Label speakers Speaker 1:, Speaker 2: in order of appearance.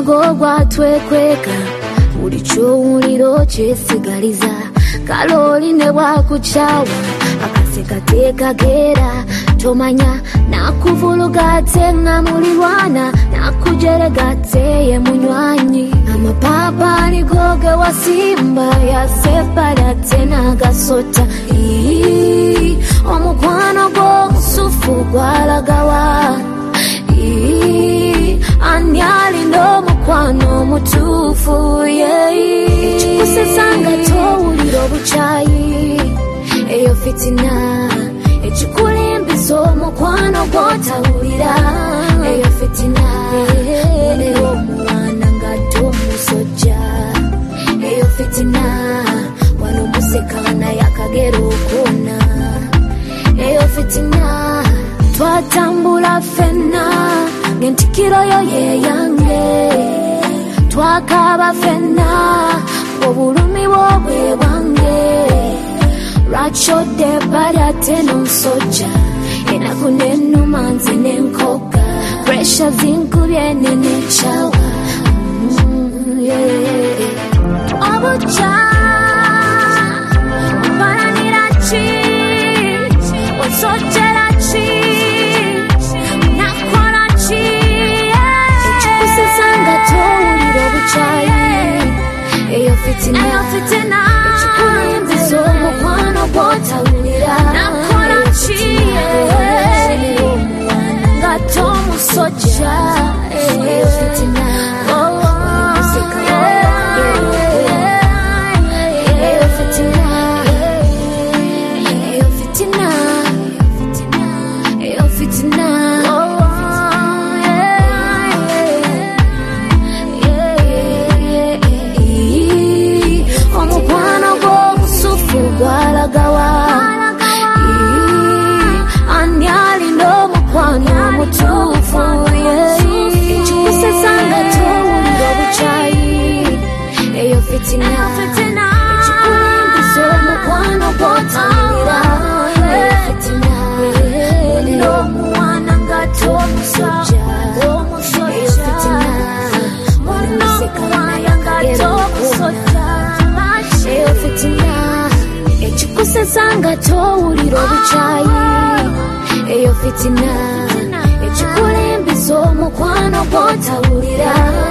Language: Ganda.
Speaker 1: omugongo gwatwekweka buli kyowuliro kyesigaliza kaloli ne bwakukyawa akaseka tekagera tomanya nakuvulugatse nga mulirwana nakujeregatse ye munywanyi amapapa nigoge wasimba yaseparatse nagasota omukwano gw'omusufu gwalagawa ani alinda omukwano omutuufu ekikusesanga towulira obukyayi eyo fitina ekikulimbisa omukwano gw'otawulira eyo fitina olera omwana ng'ate omusojja eyo fitina wano musekana yakagera okona eyo fitina twatambula ffenna ng'entikiro yo yeyange twakaba ffenna obulumi bwobwe bwange lwakyodde ebbali ate n'omusojja enaku n'ennuma nze n'enkoga presha zinkubye nenekyawa obujja ompalanira ki osojjera ki nakola ki ekikusesanga towulira obukyayi eyo fitina ekikulimbiza omukwano gw'otawulira nakola ki nga tomusojja eyo fitina ekikulimbiza omukwano gw'otawulira eyo fitina n'omwana ng'ate omusojja eyo fitina n'omusekana ng'ate omusojja eyo fitina ekikusesanga towulira obukyayi eyo fitina ekikulimbiza omukwano gw'otawulira